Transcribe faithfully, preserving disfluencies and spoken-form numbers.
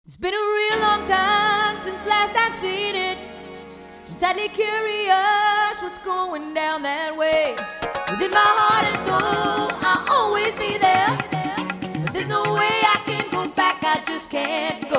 It's been a real long time since last I've seen it. I'm sadly curious what's going down that way. Within my heart and soul, I'll always be there. But there's no way I can go back, I just can't go.